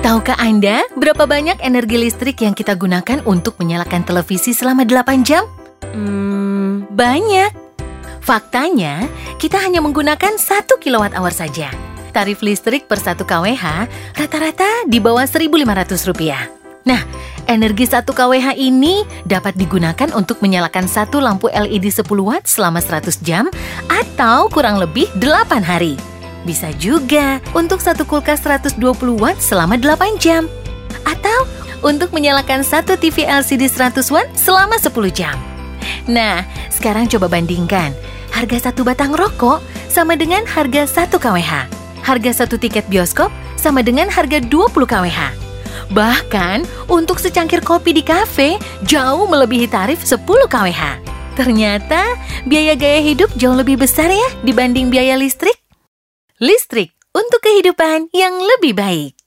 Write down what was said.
Tahukah Anda berapa banyak energi listrik yang kita gunakan untuk menyalakan televisi selama 8 jam? Banyak. Faktanya, kita hanya menggunakan 1 kWh saja. Tarif listrik per 1 kWh rata-rata di bawah Rp1.500. Nah, energi 1 kWh ini dapat digunakan untuk menyalakan satu lampu LED 10 watt selama 100 jam atau kurang lebih 8 hari. Bisa juga untuk satu kulkas 120 watt selama 8 jam. Atau untuk menyalakan satu TV LCD 100 watt selama 10 jam. Nah, sekarang coba bandingkan. Harga satu batang rokok sama dengan harga 1 kWh. Harga satu tiket bioskop sama dengan harga 20 kWh. Bahkan, untuk secangkir kopi di kafe jauh melebihi tarif 10 kWh. Ternyata, biaya gaya hidup jauh lebih besar ya dibanding biaya listrik. Listrik untuk kehidupan yang lebih baik.